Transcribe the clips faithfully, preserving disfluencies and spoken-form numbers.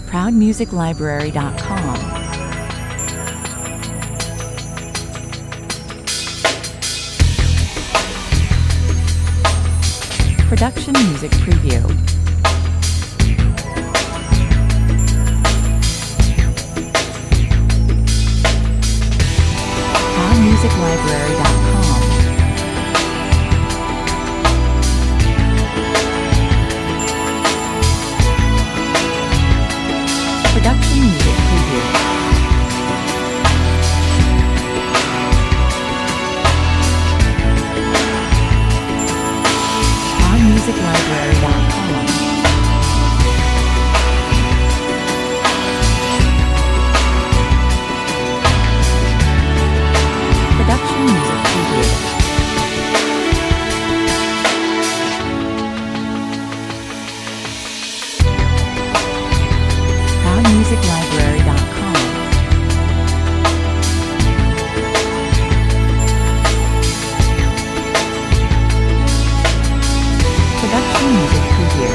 proud music library dot com. Production Music Preview. proud music library dot com. Production Music Preview. proud music library dot com. Production Music Preview. proud music library dot com. Production Music Preview.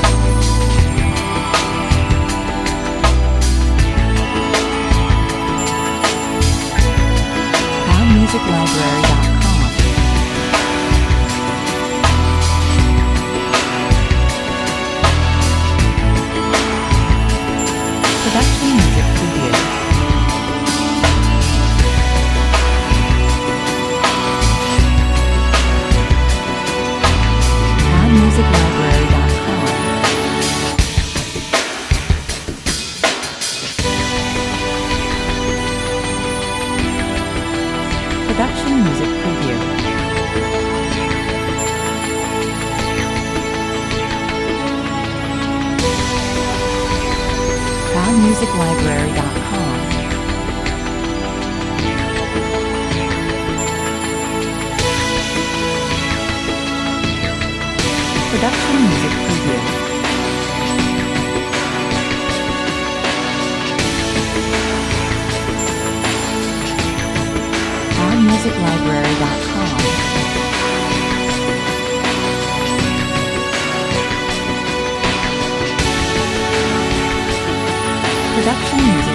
proud music library dot com. Production Music Preview. proud music library dot com. Production Music Preview. proud music library dot com. Production Music Preview. proud music library dot com. Production Music